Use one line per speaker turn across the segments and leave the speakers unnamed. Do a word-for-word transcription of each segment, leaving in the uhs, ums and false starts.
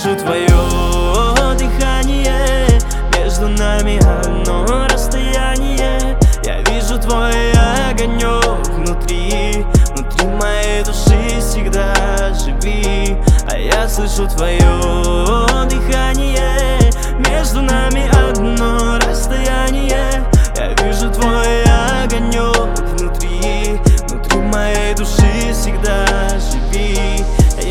слышу твое дыхание, между нами одно расстояние. Я вижу твой огонек внутри, внутри моей души всегда живи. А я слышу твое дыхание, между нами одно расстояние. Я вижу твой огонек внутри, внутри моей души всегда живи.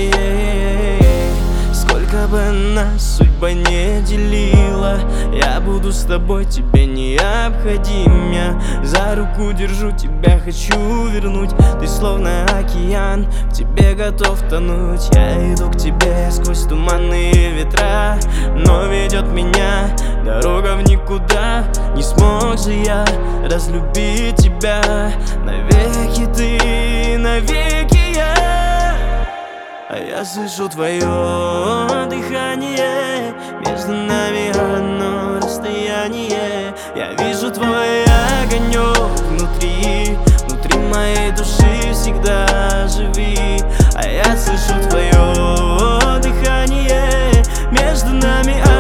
Сколько бы нас судьба не делила, я буду с тобой, тебе необходим. Я за руку держу тебя, хочу вернуть. Ты словно океан, в тебе готов тонуть. Я иду к тебе сквозь туманные ветра, но ведет меня дорога в никуда. Не смог же я разлюбить тебя, навеки ты, навеки я. А я слышу твое дыхание, между нами одно расстояние. Я вижу твой огонек внутри, внутри моей души всегда живи. А я слышу твое дыхание, между нами